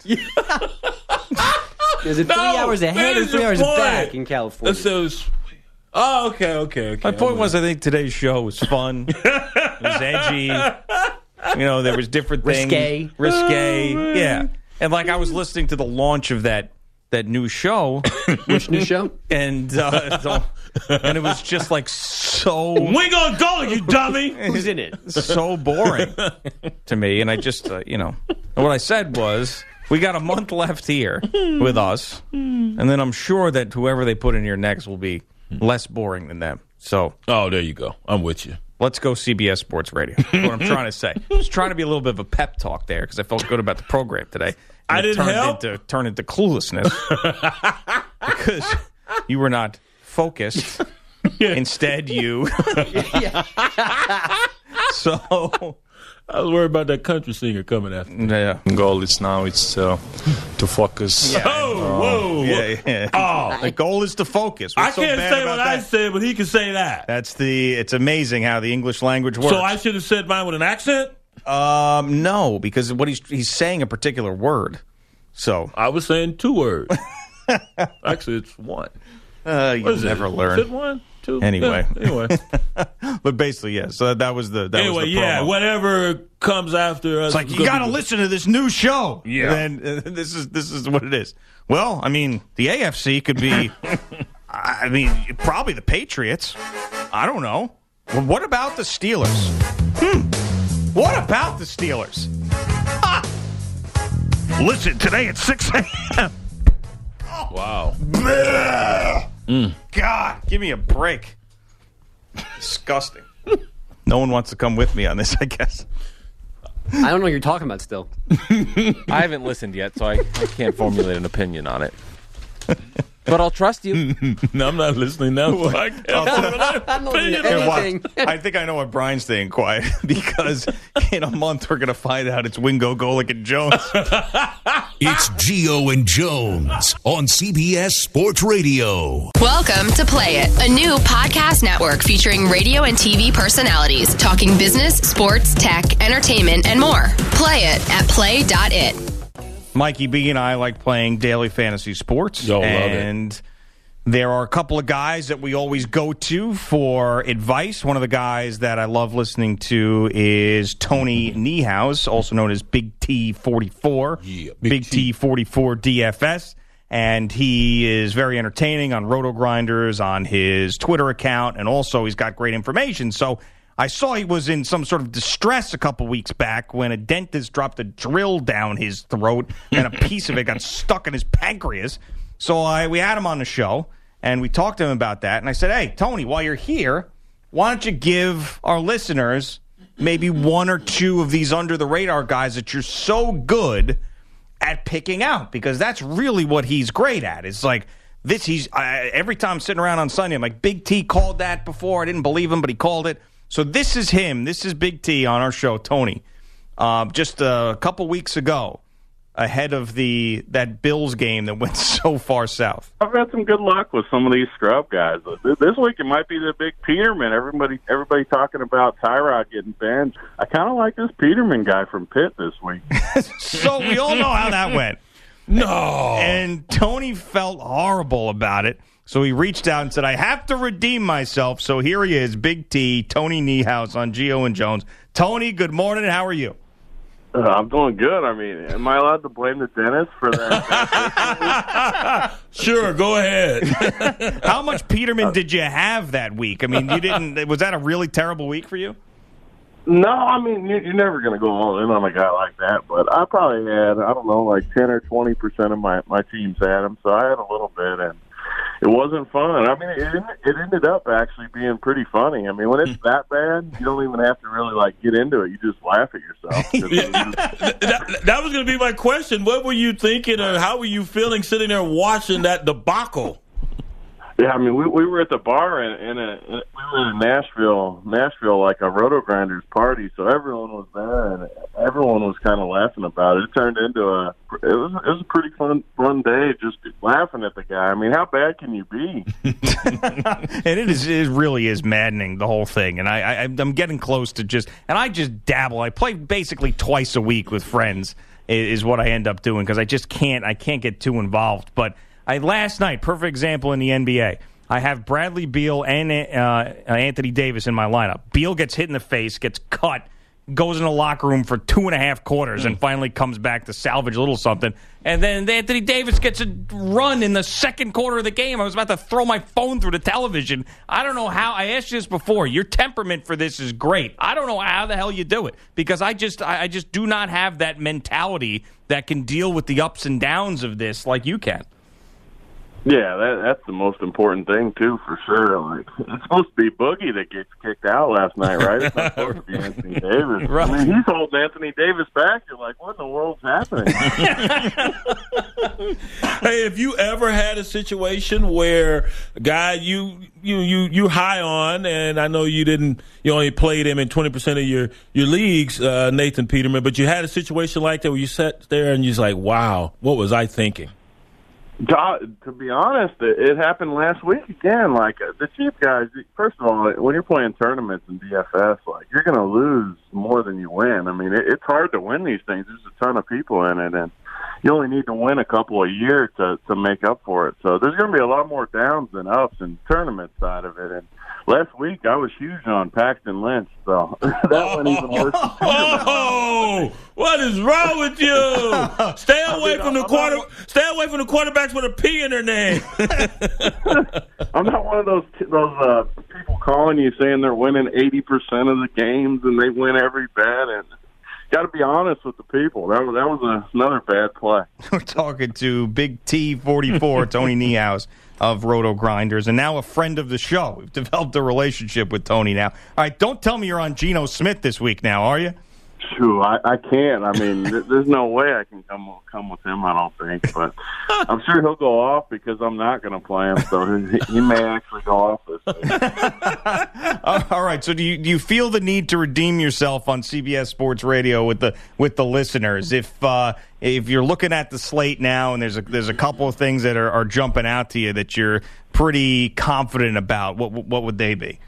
Speaker 6: is it three
Speaker 4: No,
Speaker 6: hours ahead or
Speaker 4: finish
Speaker 6: three
Speaker 4: your
Speaker 6: hours
Speaker 4: point.
Speaker 6: back in California?
Speaker 4: So, oh, okay, okay, okay.
Speaker 2: My point was, I think today's show was fun. It was edgy. You know, there was different things.
Speaker 6: Risque.
Speaker 2: Risque. Yeah. And like I was listening to the launch of that that new show,
Speaker 6: Which new show?
Speaker 2: and uh, so- and it was just like so
Speaker 4: we gonna go, you dummy.
Speaker 6: Who's in it?
Speaker 2: so boring to me. And I just, uh, you know, and what I said was, we got a month left here with us, and then I'm sure that whoever they put in here next will be less boring than them. So
Speaker 4: Oh, there you go. I'm with you.
Speaker 2: let's go C B S Sports Radio. That's what I'm trying to say. I was trying to be a little bit of a pep talk there because I felt good about the program today. And
Speaker 4: I
Speaker 2: it
Speaker 4: didn't
Speaker 2: turned
Speaker 4: help?
Speaker 2: Into, turned into cluelessness because you were not focused. Instead, you. So.
Speaker 4: I was worried about that country singer coming after.
Speaker 2: Yeah.
Speaker 9: Goal is now it's uh, to focus.
Speaker 2: Yeah.
Speaker 4: Oh, whoa.
Speaker 2: Yeah, yeah.
Speaker 4: Oh.
Speaker 2: The goal is to focus.
Speaker 4: I
Speaker 2: What's so
Speaker 4: can't
Speaker 2: bad
Speaker 4: say
Speaker 2: about
Speaker 4: what I
Speaker 2: that?
Speaker 4: said, but he can say that.
Speaker 2: That's the. It's amazing how the English language works.
Speaker 4: So I should have said mine with an accent?
Speaker 2: Um, no, because what he's he's saying a particular word. So
Speaker 4: I was saying two words. Actually, it's one.
Speaker 2: uh,
Speaker 4: What
Speaker 2: you
Speaker 4: is
Speaker 2: never
Speaker 4: it?
Speaker 2: learn.
Speaker 4: Is it one? Two?
Speaker 2: Anyway.
Speaker 4: Yeah, anyway.
Speaker 2: But basically, yeah. So that was the that
Speaker 4: anyway,
Speaker 2: was the
Speaker 4: yeah,
Speaker 2: promo.
Speaker 4: whatever comes after us.
Speaker 2: It's like
Speaker 4: is
Speaker 2: you
Speaker 4: gonna
Speaker 2: got to
Speaker 4: be-
Speaker 2: listen to this new show.
Speaker 4: Yeah.
Speaker 2: And then uh, this is this is what it is. Well, I mean, the A F C could be. I mean, probably the Patriots. I don't know. Well, what about the Steelers? Hmm. What about the Steelers? Ah! Listen today at six a.m.
Speaker 4: Wow.
Speaker 2: Mm. God, give me a break. Disgusting. No one wants to come with me on this, I guess.
Speaker 6: I don't know what you're talking about still.
Speaker 10: I haven't listened yet, so I, I can't formulate an opinion on it. But I'll trust you.
Speaker 4: No, I'm not listening now. So I can't
Speaker 6: I'm not listening to
Speaker 2: Here, watch.
Speaker 6: anything.
Speaker 2: I think I know what Brian's staying quiet because in a month we're going to find out it's Wingo, Golick, and Jones.
Speaker 5: It's Gio and Jones on C B S Sports Radio.
Speaker 11: Welcome to Play It, a new podcast network featuring radio and T V personalities talking business, sports, tech, entertainment, and more. Play it at play dot it.
Speaker 2: Mikey B and I like playing daily fantasy sports.
Speaker 4: Yo, love it.
Speaker 2: and there are a couple of guys that we always go to for advice. One of the guys that I love listening to is Tony Niehaus, also known as Big T forty-four.
Speaker 4: Yeah,
Speaker 2: Big,
Speaker 4: Big
Speaker 2: T forty-four D F S. And he is very entertaining on Roto Grinders, on his Twitter account, and also he's got great information. So I saw he was in some sort of distress a couple weeks back when a dentist dropped a drill down his throat and a piece of it got stuck in his pancreas. So I, we had him on the show, and we talked to him about that. And I said, hey, Tony, while you're here, why don't you give our listeners maybe one or two of these under-the-radar guys that you're so good at picking out? Because that's really what he's great at. It's like this. He's uh, every time I'm sitting around on Sunday, I'm like, Big T called that before. I didn't believe him, but he called it. So this is him. This is Big T on our show, Tony. Uh, just a couple weeks ago, ahead of the that Bills game that went so far south.
Speaker 12: I've had some good luck with some of these scrub guys. This week it might be the big Peterman. Everybody, everybody talking about Tyrod getting benched. I kind of like this Peterman guy from Pitt this week.
Speaker 2: So we all know how that went.
Speaker 4: No.
Speaker 2: And Tony felt horrible about it. So he reached out and said, I have to redeem myself. So here he is, Big T, Tony Niehaus on Gio and Jones. Tony, good morning. How are you?
Speaker 12: Uh, I'm doing good. I mean, am I allowed to blame the dentist for that?
Speaker 4: Sure, go ahead.
Speaker 2: How much Peterman did you have that week? I mean, you didn't. Was that a really terrible week for you?
Speaker 12: No, I mean, you- you're never going to go all in on a guy like that. But I probably had, I don't know, like ten or twenty percent of my, my teams had him. So I had a little bit, and it wasn't fun. I mean, it, it ended up actually being pretty funny. I mean, when it's that bad, you don't even have to really, like, get into it. You just laugh at yourself.
Speaker 4: that, that was going to be my question. What were you thinking, or how were you feeling sitting there watching that debacle?
Speaker 12: Yeah, I mean, we we were at the bar in, in a in, we were in Nashville, Nashville, like a Roto Grinders party. So everyone was there, and everyone was kind of laughing about it. It turned into a it was it was a pretty fun fun day, just laughing at the guy. I mean, how bad can you be?
Speaker 2: And it is it really is maddening, the whole thing. And I, I I'm getting close to just and I just dabble. I play basically twice a week with friends is what I end up doing because I just can't I can't get too involved, but. I, last night, perfect example in the N B A. I have Bradley Beal and uh, Anthony Davis in my lineup. Beal gets hit in the face, gets cut, goes in the locker room for two and a half quarters, mm. and finally comes back to salvage a little something. And then Anthony Davis gets a run in the second quarter of the game. I was about to throw my phone through the television. I don't know how. I asked you this before. Your temperament for this is great. I don't know how the hell you do it because I just, I just do not have that mentality that can deal with the ups and downs of this like you can.
Speaker 12: Yeah, that, that's the most important thing, too, for sure. Like, it's supposed to be Boogie that gets kicked out last night, right? It's not supposed to be Anthony Davis. Right. I mean, he's holding Anthony Davis back. You're like, what in the world's happening?
Speaker 4: Hey, have you ever had a situation where a guy you you you you high on, and I know you didn't, you only played him in twenty percent of your your leagues, uh, Nathan Peterman, but you had a situation like that where you sat there and you're like, wow, what was I thinking?
Speaker 12: God, to be honest, it, it happened last week again. Like uh, the cheap guys, first of all, when you're playing tournaments in D F S, like you're going to lose more than you win. I mean, it, it's hard to win these things. There's a ton of people in it, and you only need to win a couple a year to to make up for it. So there's going to be a lot more downs than ups in the tournament side of it. And last week I was huge on Paxton Lynch, so that went even worse.
Speaker 4: Oh, what is wrong with you? Stay away I mean, from the I'm quarter. Not, stay away from the quarterbacks with a P in their name.
Speaker 12: I'm not one of those those uh, people calling you saying they're winning eighty percent of the games and they win every bet. And got to be honest with the people. That was that was a, another bad play.
Speaker 2: We're talking to Big T forty-four, Tony Niehaus of Roto Grinders, and now a friend of the show. We've developed a relationship with Tony now. All right, don't tell me you're on Geno Smith this week now, are you?
Speaker 12: Sure, I, I can't. I mean, th- there's no way I can come come with him, I don't think. But I'm sure he'll go off because I'm not going to play him, so he, he may actually go off this week.
Speaker 2: All right, so do you do you feel the need to redeem yourself on C B S Sports Radio with the with the listeners? If uh, if you're looking at the slate now and there's a there's a couple of things that are, are jumping out to you that you're pretty confident about, what what would they be?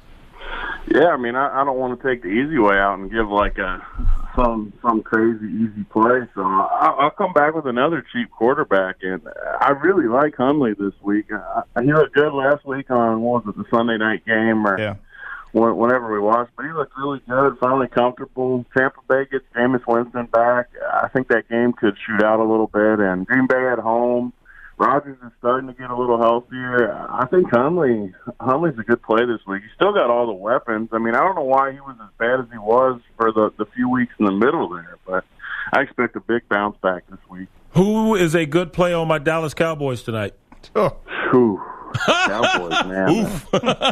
Speaker 12: Yeah, I mean, I, I don't want to take the easy way out and give like a some some crazy easy play. So I'll, I'll come back with another cheap quarterback, and I really like Hundley this week. I, he looked good last week on what was it, the Sunday night game or
Speaker 2: yeah.
Speaker 12: whenever we watched, but he looked really good, finally comfortable. Tampa Bay gets Jameis Winston back. I think that game could shoot out a little bit, and Green Bay at home. Rodgers is starting to get a little healthier. I think Hundley, Hundley's a good play this week. He's still got all the weapons. I mean, I don't know why he was as bad as he was for the, the few weeks in the middle there, but I expect a big bounce back this week.
Speaker 4: Who is a good play on my Dallas Cowboys tonight?
Speaker 12: Oh. Ooh. Cowboys, man. Oof.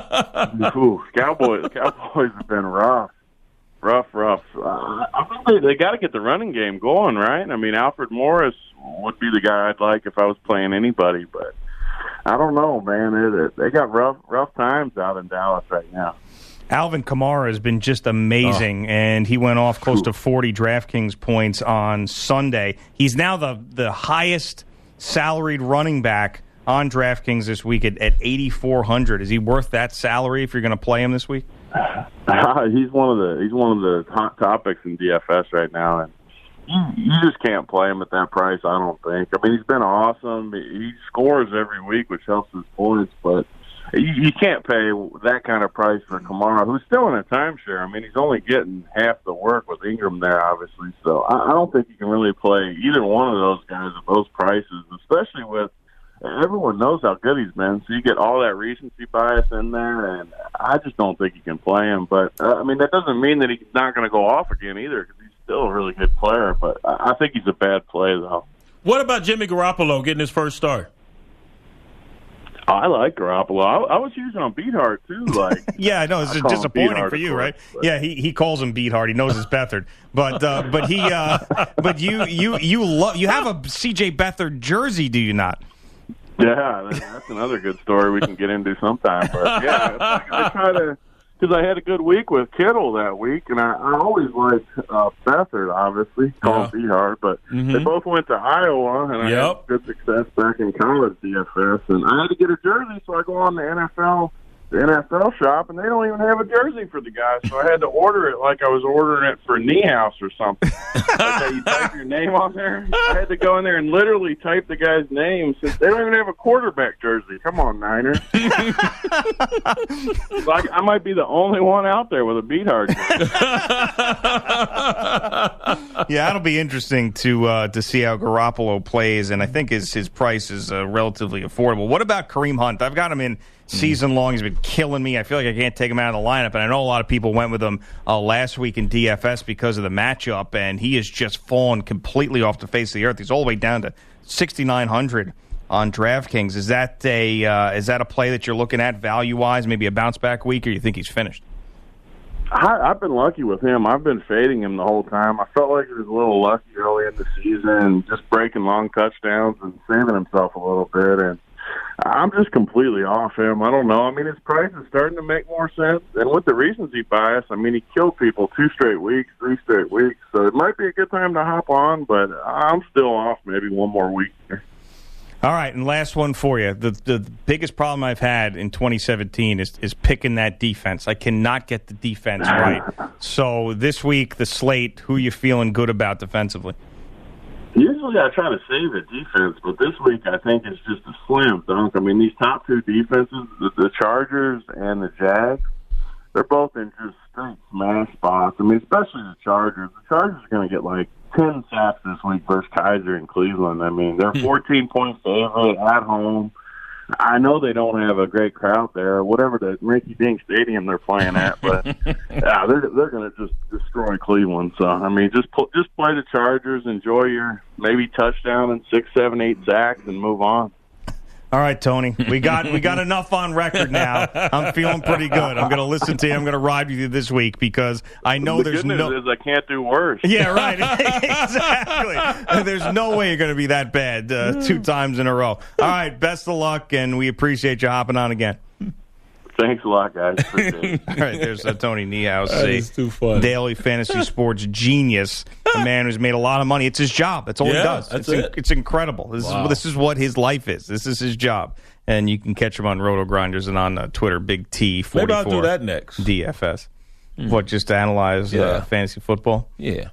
Speaker 12: Ooh. Cowboys, Cowboys have been rough. Rough, rough. Uh, I think they, they got to get the running game going, right? I mean, Alfred Morris would be the guy I'd like if I was playing anybody, but I don't know, man. It, they got rough, rough times out in Dallas right now.
Speaker 2: Alvin Kamara has been just amazing, oh. and he went off close Ooh. to forty DraftKings points on Sunday. He's now the the highest salaried running back on DraftKings this week at, at eighty-four hundred. Is he worth that salary if you're going to play him this week?
Speaker 12: Uh, he's one of the he's one of the hot topics in D F S right now, and you, you just can't play him at that price. I don't think. I mean, he's been awesome. He scores every week, which helps his points, but you, you can't pay that kind of price for Kamara, who's still in a timeshare. I mean, he's only getting half the work with Ingram there, obviously. So I, I don't think you can really play either one of those guys at those prices, especially with. Everyone knows how good he's been, so you get all that recency bias in there, and I just don't think you can play him. But, uh, I mean, that doesn't mean that he's not going to go off again either, because he's still a really good player. But I think he's a bad play, though.
Speaker 4: What about Jimmy Garoppolo getting his first start?
Speaker 12: I like Garoppolo. I, I was using on Beathard, too. Like,
Speaker 2: yeah, I know. It's I disappointing for you, course, right? But. Yeah, he, he calls him Beathard. He knows it's Beathard. But uh, but he uh, but you you you lo- you have a C J Beathard jersey, do you not?
Speaker 12: Yeah, that's another good story we can get into sometime. But yeah, I, I try to, because I had a good week with Kittle that week, and I, I always liked uh, Beathard, obviously, called yeah. Behard, but
Speaker 4: mm-hmm.
Speaker 12: they both went to Iowa, and I
Speaker 4: yep.
Speaker 12: had good success back in college D F S, and I had to get a jersey, so I go on the N F L. The N F L shop, and they don't even have a jersey for the guy, so I had to order it like I was ordering it for Niehaus or something. Like how you type your name on there. I had to go in there and literally type the guy's name since they don't even have a quarterback jersey. Come on, Niners. Like I might be the only one out there with a Behard jersey.
Speaker 2: Yeah, it'll be interesting to uh, to see how Garoppolo plays, and I think his his price is uh, relatively affordable. What about Kareem Hunt? I've got him in season long. He's been killing me. I feel like I can't take him out of the lineup, and I know a lot of people went with him uh, last week in D F S because of the matchup, and he has just fallen completely off the face of the earth. He's all the way down to sixty-nine hundred on DraftKings. Is that a uh, is that a play that you're looking at value-wise, maybe a bounce-back week, or you think he's finished?
Speaker 12: I, I've been lucky with him. I've been fading him the whole time. I felt like he was a little lucky early in the season, just breaking long touchdowns and saving himself a little bit, and I'm just completely off him. I don't know. I mean, his price is starting to make more sense. And with the recency bias, I mean, he killed people two straight weeks, three straight weeks. So it might be a good time to hop on, but I'm still off maybe one more week here.
Speaker 2: All right, and last one for you. The the biggest problem I've had in twenty seventeen is, is picking that defense. I cannot get the defense right. So this week, the slate, who are you feeling good about defensively?
Speaker 12: Usually I try to save a defense, but this week I think it's just a slam dunk. I mean, these top two defenses, the, the Chargers and the Jags, they're both in just straight smash spots. I mean, especially the Chargers. The Chargers are going to get like ten sacks this week versus Kaiser in Cleveland. I mean, they're fourteen-point favorite at home. I know they don't have a great crowd there, whatever the rinky-dink stadium they're playing at, but yeah, they're they're going to just destroy Cleveland. So I mean, just pl- just play the Chargers, enjoy your maybe touchdown and six, seven, eight sacks, and move on.
Speaker 2: All right, Tony, we got we got enough on record now. I'm feeling pretty good. I'm going to listen to you. I'm going to ride with you this week because I know
Speaker 12: the
Speaker 2: there's
Speaker 12: good news
Speaker 2: no.
Speaker 12: Is I can't do worse.
Speaker 2: Yeah, right. Exactly. There's no way you're going to be that bad uh, two times in a row. All right, best of luck, and we appreciate you hopping on again.
Speaker 12: Thanks a lot, guys. Appreciate it.
Speaker 2: All right, there's uh, Tony Niehaus,
Speaker 4: That is too fun.
Speaker 2: daily fantasy sports genius, a man who's made a lot of money. It's his job. That's all
Speaker 4: Yeah,
Speaker 2: he does.
Speaker 4: that's
Speaker 2: it's,
Speaker 4: it.
Speaker 2: in- it's incredible. This
Speaker 4: Wow.
Speaker 2: is this is what his life is. This is his job. And you can catch him on Roto Grinders and on uh, Twitter, Big T forty-four.
Speaker 4: Maybe I'll do that next.
Speaker 2: D F S. What, just to analyze
Speaker 4: Yeah.
Speaker 2: uh, fantasy football?
Speaker 4: Yeah.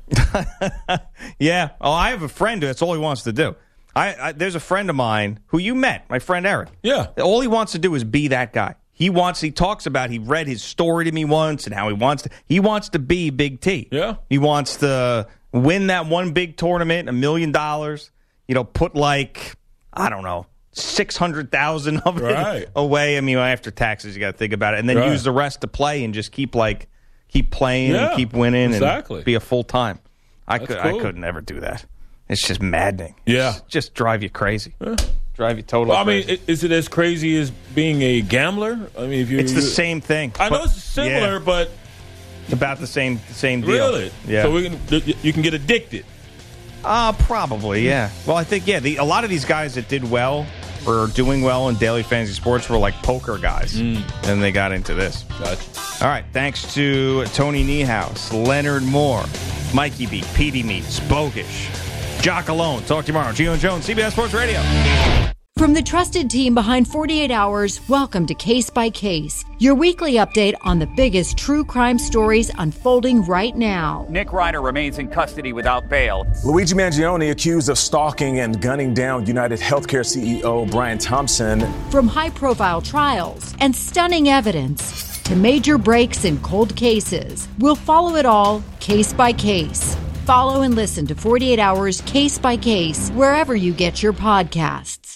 Speaker 2: Yeah. Oh, I have a friend who that's all he wants to do. I, I There's a friend of mine who you met, my friend Eric.
Speaker 4: Yeah.
Speaker 2: All he wants to do is be that guy. He wants. He talks about. He read his story to me once, and how he wants to. He wants to be Big T.
Speaker 4: Yeah.
Speaker 2: He wants to win that one big tournament, a million dollars. You know, put like I don't know, six hundred thousand of it
Speaker 4: Right.
Speaker 2: away. I mean, after taxes, you got to think about it, and then
Speaker 4: Right.
Speaker 2: use the rest to play and just keep like keep playing
Speaker 4: Yeah,
Speaker 2: and keep winning
Speaker 4: exactly.
Speaker 2: and be a full time. I
Speaker 4: That's
Speaker 2: could.
Speaker 4: cool.
Speaker 2: I could never do that. It's just maddening.
Speaker 4: Yeah.
Speaker 2: It's just drive you crazy. Drive you totally
Speaker 4: Well, I mean,
Speaker 2: crazy.
Speaker 4: i- is it as crazy as being a gambler? I mean, if you,
Speaker 2: It's the
Speaker 4: you-
Speaker 2: same thing.
Speaker 4: I know
Speaker 2: but-
Speaker 4: it's similar,
Speaker 2: yeah,
Speaker 4: but
Speaker 2: about the same same deal.
Speaker 4: really,
Speaker 2: Yeah.
Speaker 4: So we can, you can get addicted.
Speaker 2: Uh, probably, yeah. Well, I think, yeah, the, a lot of these guys that did well or doing well in daily fantasy sports were like poker guys.
Speaker 4: Mm.
Speaker 2: And they got into this.
Speaker 4: Gotcha.
Speaker 2: All right, thanks to Tony Niehaus, Leonard Moore, Mikey B, Petey Meats, Bogish, Jock Alone. Talk to you tomorrow. Gio and Jones, C B S Sports Radio.
Speaker 13: From the trusted team behind forty-eight hours, welcome to Case by Case, your weekly update on the biggest true crime stories unfolding right now.
Speaker 14: Nick Reiner remains in custody without bail.
Speaker 15: Luigi Mangione accused of stalking and gunning down United Healthcare C E O Brian Thompson.
Speaker 13: From high-profile trials and stunning evidence to major breaks in cold cases, we'll follow it all case by case. Follow and listen to forty-eight hours Case by Case wherever you get your podcasts.